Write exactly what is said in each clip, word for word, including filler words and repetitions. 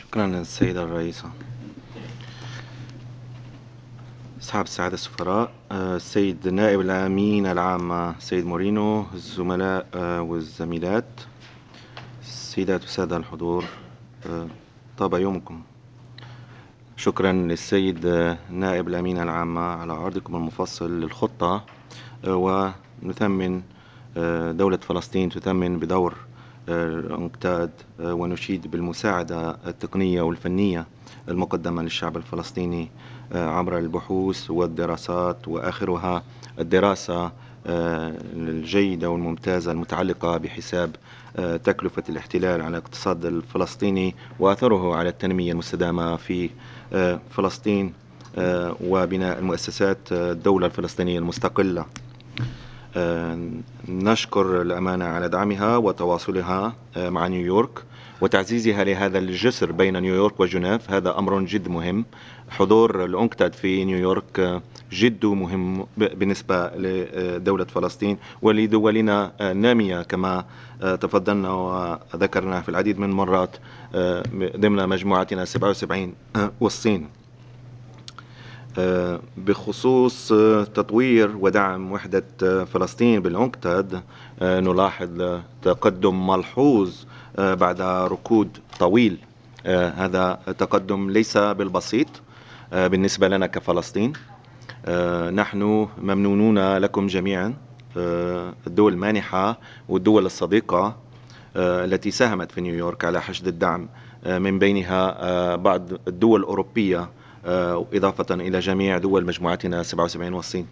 شكرا السيدة الرئيسة. أصحاب السعادة السفراء، السيد نائب الأمين العام السيد مورينو، الزملاء والزميلات، السيدات والسادة الحضور، طاب يومكم. شكرا للسيد نائب الأمين العام على عرضكم المفصل للخطة، ونثمن دولة فلسطين تثمن بدور الأنكتاد، ونشيد بالمساعدة التقنية والفنية المقدمة للشعب الفلسطيني عبر البحوث والدراسات، وآخرها الدراسة الجيدة والممتازة المتعلقة بحساب تكلفة الاحتلال على الاقتصاد الفلسطيني وأثره على التنمية المستدامة في فلسطين وبناء المؤسسات الدولة الفلسطينية المستقلة. نشكر الأمانة على دعمها وتواصلها مع نيويورك وتعزيزها لهذا الجسر بين نيويورك وجنيف. هذا أمر جد مهم. حضور الأنكتاد في نيويورك جد مهم بالنسبة لدولة فلسطين ولدولنا نامية كما تفضلنا وذكرنا في العديد من المرات ضمن مجموعتنا سبعة وسبعين والصين. بخصوص تطوير ودعم وحدة فلسطين بالأنكتاد، نلاحظ تقدم ملحوظ بعد ركود طويل. هذا تقدم ليس بالبسيط بالنسبة لنا كفلسطين. نحن ممنونون لكم جميعا، الدول المانحة والدول الصديقة التي ساهمت في نيويورك على حشد الدعم، من بينها بعض الدول الأوروبية إضافة إلى جميع دول مجموعتنا سبعة وسبعين والصين.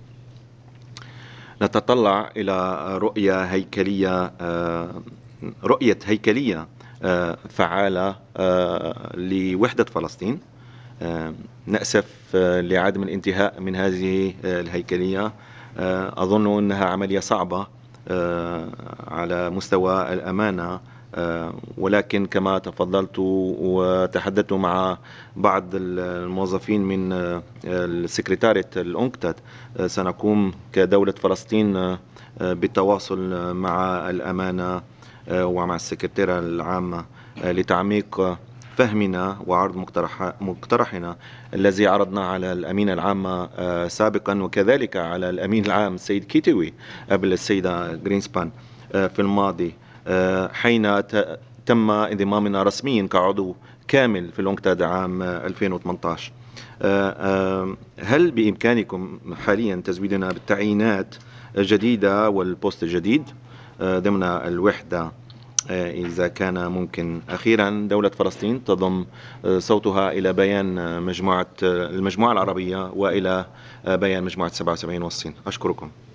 نتطلع إلى رؤية هيكلية رؤية هيكلية فعالة لوحدة فلسطين. نأسف لعدم الانتهاء من هذه الهيكلية. أظن أنها عملية صعبة على مستوى الأمانة، ولكن كما تفضلت وتحدثت مع بعض الموظفين من السكرتارية الأنكتاد، سنقوم كدولة فلسطين بالتواصل مع الأمانة ومع السكرتيرة العامة لتعميق فهمنا وعرض مقترح مقترحنا الذي عرضنا على الأمين العام سابقا، وكذلك على الأمين العام السيد كيتوي قبل السيدة جرينسبان في الماضي، حين تم انضمامنا رسميا كعضو كامل في الأنكتاد عام ألفين وثمانية عشر. هل بإمكانكم حاليا تزويدنا بالتعيينات الجديدة والبوست الجديد ضمن الوحدة إذا كان ممكن؟ أخيرا، دولة فلسطين تضم صوتها إلى بيان مجموعة المجموعة العربية وإلى بيان مجموعة سبعة وسبعين والصين. أشكركم.